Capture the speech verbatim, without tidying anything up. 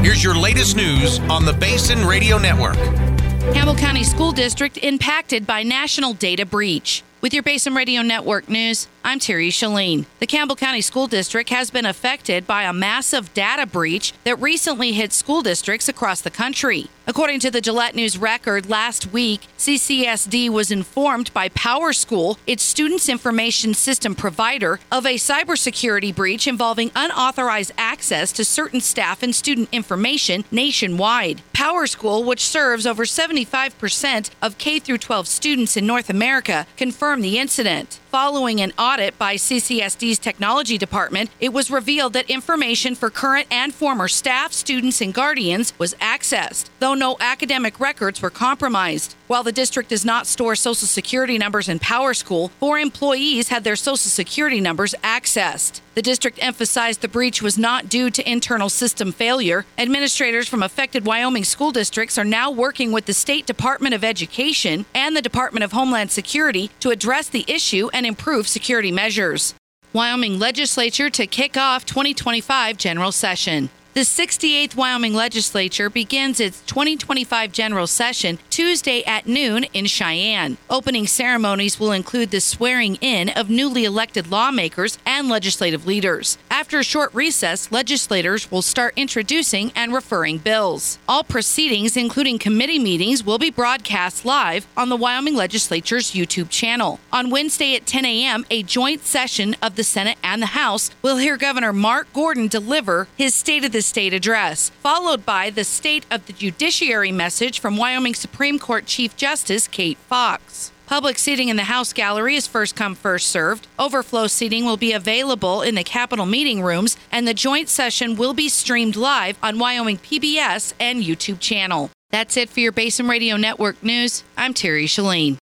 Here's your latest news on the Basin Radio Network. Campbell County School District impacted by national data breach. With your Basin Radio Network news, I'm Terry Shalene. The Campbell County School District has been affected by a massive data breach that recently hit school districts across the country. According to the Gillette News Record, last week, C C S D was informed by PowerSchool, its students' information system provider, of a cybersecurity breach involving unauthorized access to certain staff and student information nationwide. PowerSchool, which serves over seventy-five percent of K through twelve students in North America, confirmed the incident. Following an audit by C C S D's technology department, it was revealed that information for current and former staff, students, and guardians was accessed, though no academic records were compromised. While the district does not store Social Security numbers in PowerSchool, four employees had their Social Security numbers accessed. The district emphasized the breach was not due to internal system failure. Administrators from affected Wyoming school districts are now working with the State Department of Education and the Department of Homeland Security to address the issue and improve security measures. Wyoming legislature to kick off twenty twenty-five general session. The sixty-eighth Wyoming Legislature begins its twenty twenty-five general session Tuesday at noon in Cheyenne. Opening ceremonies will include the swearing in of newly elected lawmakers and legislative leaders. After a short recess, legislators will start introducing and referring bills. All proceedings, including committee meetings, will be broadcast live on the Wyoming Legislature's YouTube channel. On Wednesday at ten a.m., a joint session of the Senate and the House will hear Governor Mark Gordon deliver his State of the State address, followed by the State of the Judiciary message from Wyoming Supreme Court Chief Justice Kate Fox. Public seating in the House Gallery is first come, first served. Overflow seating will be available in the Capitol meeting rooms, and the joint session will be streamed live on Wyoming P B S and YouTube channel. That's it for your Basin Radio Network news. I'm Terry Shalene.